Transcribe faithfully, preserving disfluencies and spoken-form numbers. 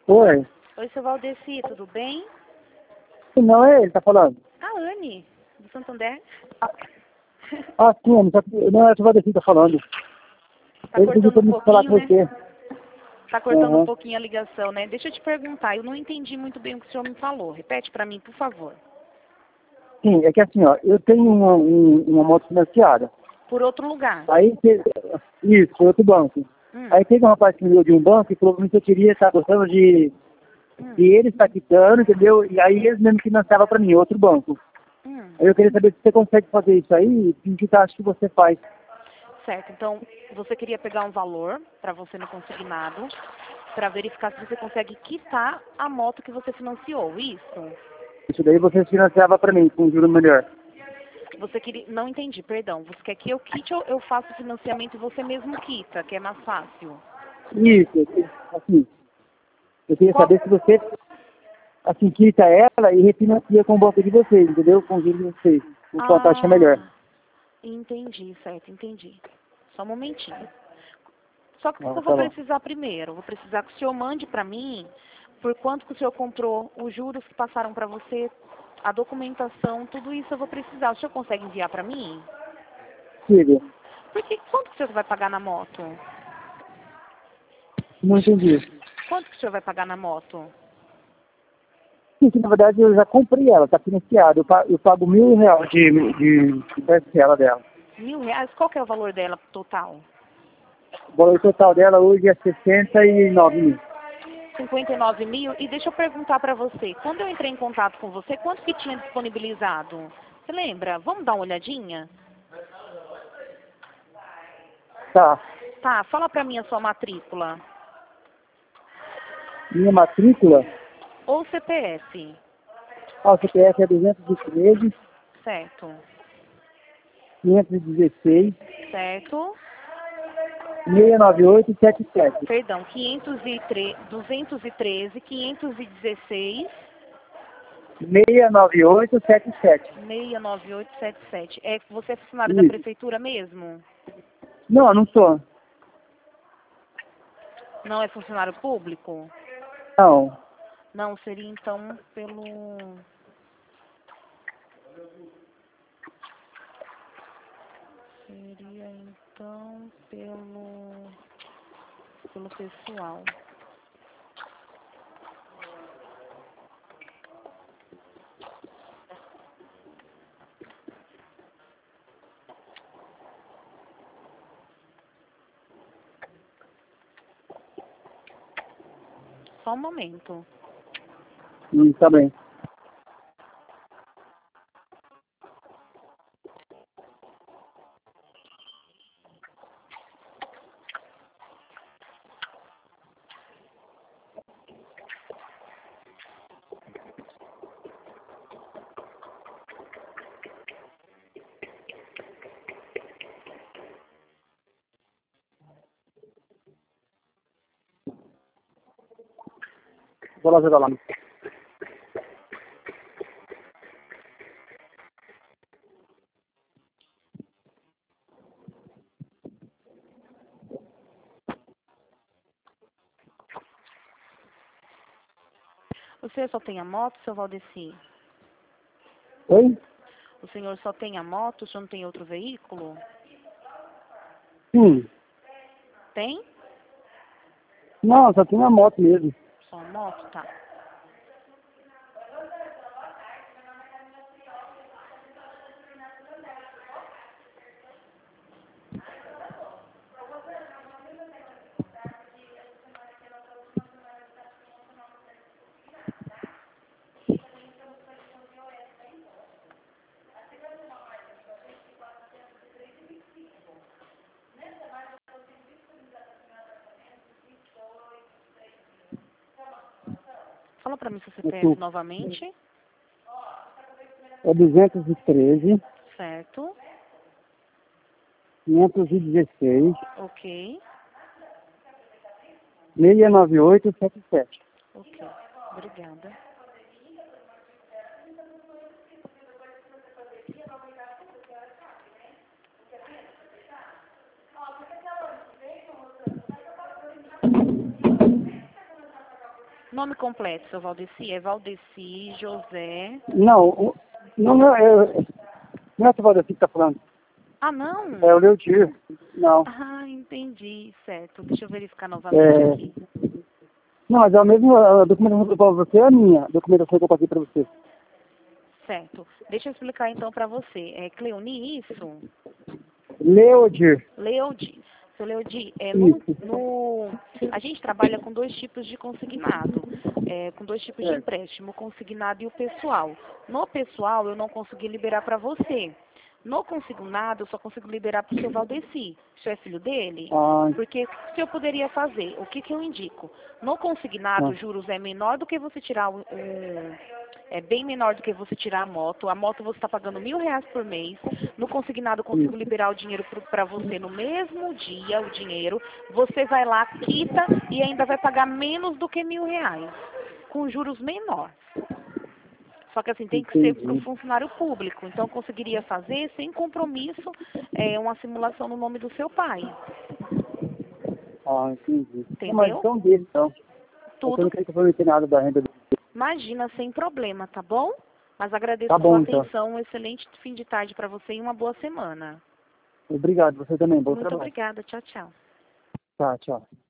Oi? Oi, seu Valdeci, tudo bem? Não é ele, tá falando? A Anne, do Santander. Ah, sim, não, tá, não é o Valdeci que tá falando. Tá Ele pediu cortando pra um me falar pouquinho, com né? você. Tá cortando um Aham. pouquinho a ligação, né? Deixa eu te perguntar, eu não entendi muito bem o que o senhor me falou. Repete pra mim, por favor. Sim, é que assim, ó, eu tenho uma, um- uma moto financiada. Por outro lugar. Aí, te- isso, foi outro banco. Hum, Aí teve um rapaz que me deu de um banco e falou pra mim que eu queria estar gostando de, hum, de ele estar quitando, entendeu? E aí eles mesmo financiavam pra mim, outro banco. hum. Aí eu queria saber se você consegue fazer isso aí e que taxa que você faz. Certo, então você queria pegar um valor pra você no consignado, pra verificar se você consegue quitar a moto que você financiou, isso? Isso daí você financiava pra mim, com um juro melhor. Você queria. Não entendi, perdão. Você quer que eu quite ou eu faço o financiamento e você mesmo quita, que é mais fácil? Isso, assim, eu queria Qual? saber se você, assim, quita ela e refinancia com o banco de vocês, entendeu? Com o juro de vocês, com a taxa melhor. Ah, entendi, certo, entendi. Só um momentinho. Só que o que Ah, eu vou tá bom. precisar primeiro? Eu vou precisar que o senhor mande para mim por quanto que o senhor comprou, os juros que passaram para você, a documentação, tudo isso eu vou precisar. O senhor consegue enviar para mim? Siga. Porque quanto que o senhor vai pagar na moto? Não entendi. Quanto que o senhor vai pagar na moto? Sim, que na verdade eu já comprei ela, tá financiada. Eu pago, eu pago mil reais de, de, de parcela dela. Mil reais? Qual que é o valor dela total? O valor total dela hoje é sessenta e nove mil. cinquenta e nove mil? E deixa eu perguntar para você, quando eu entrei em contato com você, quanto que tinha disponibilizado? Você lembra? Vamos dar uma olhadinha? Tá. Tá, fala para mim a sua matrícula. Minha matrícula, Ou C P F. ah, o C P F é duzentos e treze, Certo. quinhentos e dezesseis, Certo. seiscentos e noventa e oito, setenta e sete. Perdão, quinhentos e treze, duzentos e treze, quinhentos e dezesseis, seiscentos e noventa e oito, setenta e sete. seiscentos e noventa e oito, setenta e sete. É, você é funcionário da Isso. prefeitura mesmo? Não, não sou. Não é funcionário público? Não. Não, seria então pelo... Seria então pelo... pelo pessoal. Só um momento. Hum, tá bem. Vou lá jogar lá. Você só tem a moto, seu Valdeci? Oi? O senhor só tem a moto, o senhor não tem outro veículo? Sim. Tem? Não, só tem uma moto mesmo. Só a moto? Tá. Fala pra mim seu C P F Desculpa. novamente. É duzentos e treze, Certo. quinhentos e dezesseis, Ok. seiscentos e noventa e oito, setenta e sete. Ok. Obrigada. Nome completo, seu Valdeci, é Valdeci José... Não, o- não, não, é, não é o Valdeci que está falando. Ah, não? É o Leodir. Não. Ah, entendi, certo. Deixa eu verificar novamente É, aqui. não, mas é o mesmo, a documentação que eu para você é a minha, a documentação que eu passei para você. Certo. Deixa eu explicar então para você. É Cleoni, isso? Leodir. Leodi. Seu Leodi, é, no, Isso. no, a gente trabalha com dois tipos de consignado, é, com dois tipos de Certo. empréstimo, o consignado e o pessoal. No pessoal, eu não consegui liberar para você. No consignado, eu só consigo liberar para o seu Valdeci. O senhor é filho dele? Ah, Porque o que eu poderia fazer? O que, que eu indico? No consignado, ah, os juros é menor do que você tirar um, um- é bem menor do que você tirar a moto. A moto você está pagando mil reais por mês. No consignado, eu consigo isso. liberar o dinheiro para você no mesmo dia, o dinheiro. Você vai lá, quita e ainda vai pagar menos do que mil reais, com juros menores. Só que assim, tem que ser para o Entendi. funcionário público. Então, eu conseguiria fazer, sem compromisso, é, uma simulação no nome do seu pai. Ah, entendi. Não, mas Entendeu? então dele, então. Eu não Tudo, queria comprometer nada da renda dele. imagina, sem problema, tá bom? Mas agradeço Tá a sua bom, então. atenção. Um excelente fim de tarde para você e uma boa semana. Obrigado, você também. Bom Muito trabalho. obrigada. Tchau, tchau. Tá, tchau.